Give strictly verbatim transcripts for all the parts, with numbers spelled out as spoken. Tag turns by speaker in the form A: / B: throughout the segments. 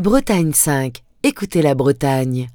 A: Bretagne cinq, écoutez la Bretagne.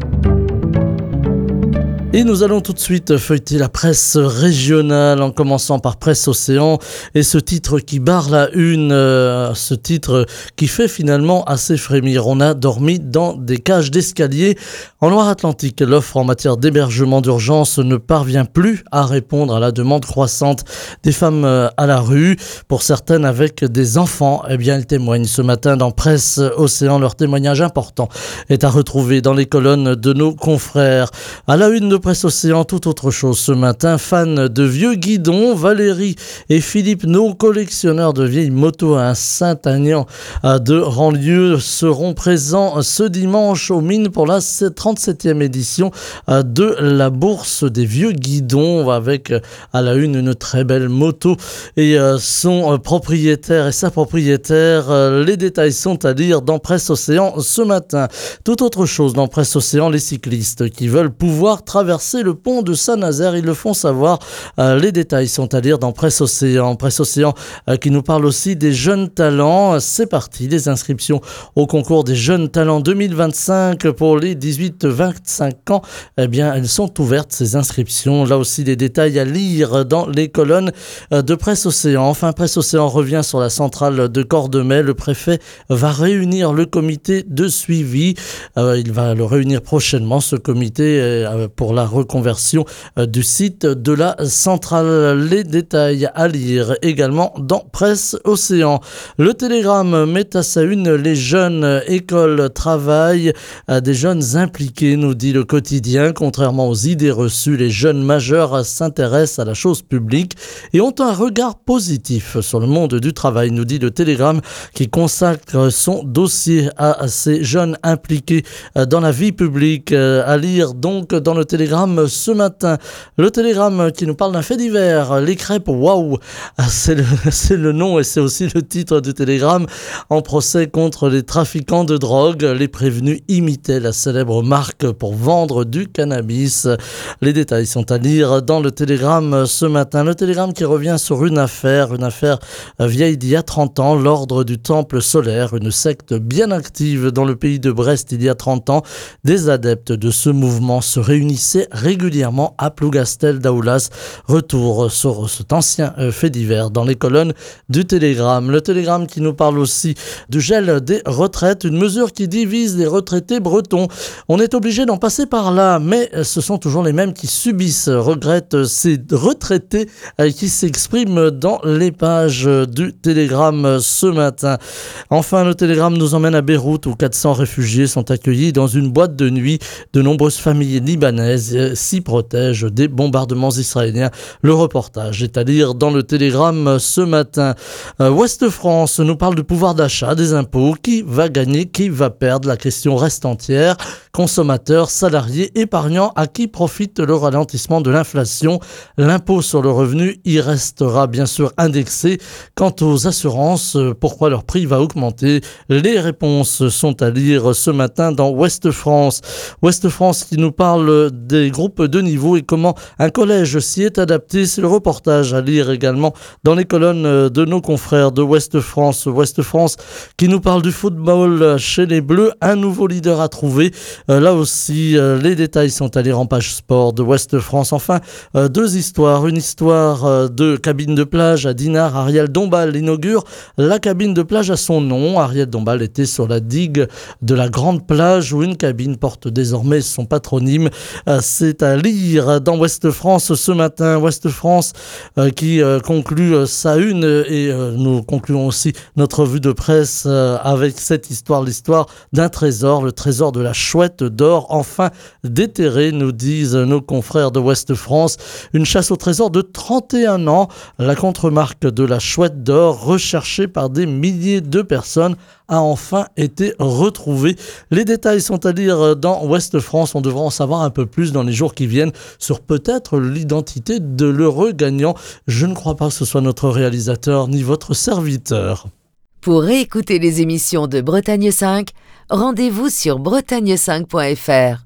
B: Et nous allons tout de suite feuilleter la presse régionale en commençant par Presse Océan et ce titre qui barre la une, euh, ce titre qui fait finalement assez frémir. On a dormi dans des cages d'escalier. En Loire-Atlantique, l'offre en matière d'hébergement d'urgence ne parvient plus à répondre à la demande croissante des femmes à la rue. Pour certaines avec des enfants, eh bien elles témoignent ce matin dans Presse Océan. Leur témoignage important est à retrouver dans les colonnes de nos confrères. À la une de Presse Océan, tout autre chose ce matin. Fans de vieux guidons, Valérie et Philippe, nos collectionneurs de vieilles motos à Saint-Aignan de Ranlieu, seront présents ce dimanche aux Mines pour la trente-septième édition de la bourse des vieux guidons, avec à la une une très belle moto et son propriétaire et sa propriétaire. Les détails sont à lire dans Presse Océan ce matin. Tout autre chose dans Presse Océan, les cyclistes qui veulent pouvoir traverser le pont de Saint-Nazaire, ils le font savoir. Euh, les détails sont à lire dans Presse Océan. Presse Océan euh, qui nous parle aussi des jeunes talents. C'est parti, les inscriptions au concours des jeunes talents deux mille vingt-cinq pour les dix-huit vingt-cinq ans. Eh bien, elles sont ouvertes, ces inscriptions. Là aussi, des détails à lire dans les colonnes euh, de Presse Océan. Enfin, Presse Océan revient sur la centrale de Cordemais. Le préfet va réunir le comité de suivi. Euh, il va le réunir prochainement, ce comité, euh, pour la reconversion du site de la centrale. Les détails à lire également dans Presse Océan. Le Télégramme met à sa une les jeunes écoles travail, des jeunes impliqués, nous dit le quotidien. Contrairement aux idées reçues, les jeunes majeurs s'intéressent à la chose publique et ont un regard positif sur le monde du travail, nous dit le Télégramme, qui consacre son dossier à ces jeunes impliqués dans la vie publique. À lire donc dans le Télégramme ce matin. Le Télégramme qui nous parle d'un fait divers, les crêpes waouh, c'est le, c'est le nom et c'est aussi le titre du Télégramme. En procès contre les trafiquants de drogue, les prévenus imitaient la célèbre marque pour vendre du cannabis. Les détails sont à lire dans le Télégramme ce matin. Le Télégramme qui revient sur une affaire, une affaire vieille d'il y a trente ans, l'ordre du Temple solaire, une secte bien active dans le pays de Brest il y a trente ans. Des adeptes de ce mouvement se réunissaient régulièrement à Plougastel d'Aoulas. Retour sur cet ancien fait divers dans les colonnes du Télégramme. Le Télégramme qui nous parle aussi du gel des retraites, une mesure qui divise les retraités bretons. On est obligé d'en passer par là, mais ce sont toujours les mêmes qui subissent, regrettent ces retraités qui s'expriment dans les pages du Télégramme ce matin. Enfin, le Télégramme nous emmène à Beyrouth où quatre cents réfugiés sont accueillis dans une boîte de nuit. De nombreuses familles libanaises s'y protègent des bombardements israéliens. Le reportage est à lire dans le Télégramme ce matin. Euh, Ouest France nous parle du pouvoir d'achat, des impôts. Qui va gagner, qui va perdre? La question reste entière. Consommateurs, salariés, épargnants, à qui profite le ralentissement de l'inflation? L'impôt sur le revenu y restera bien sûr indexé. Quant aux assurances, pourquoi leur prix va augmenter? Les réponses sont à lire ce matin dans Ouest France. Ouest France qui nous parle des groupes de niveau et comment un collège s'y est adapté. C'est le reportage à lire également dans les colonnes de nos confrères de Ouest France. Ouest France qui nous parle du football chez les Bleus. Un nouveau leader à trouver. Euh, là aussi, euh, les détails sont à lire en page sport de Ouest France. Enfin, euh, deux histoires. Une histoire euh, de cabine de plage à Dinard. Ariel Dombal inaugure la cabine de plage à son nom. Ariel Dombal était sur la digue de la Grande Plage où une cabine porte désormais son patronyme. Euh, c'est à lire dans Ouest France ce matin. Ouest France euh, qui euh, conclut euh, sa une et euh, nous concluons aussi notre revue de presse euh, avec cette histoire, l'histoire d'un trésor, le trésor de la chouette d'or, enfin déterré, nous disent nos confrères de Ouest France. Une chasse au trésor de trente et un ans. La contremarque de la chouette d'or, recherchée par des milliers de personnes, a enfin été retrouvée. Les détails sont à lire dans Ouest France. On devra en savoir un peu plus dans les jours qui viennent sur peut-être l'identité de l'heureux gagnant. Je ne crois pas que ce soit notre réalisateur ni votre serviteur.
A: Pour réécouter les émissions de Bretagne cinq, rendez-vous sur bretagne cinq point f r.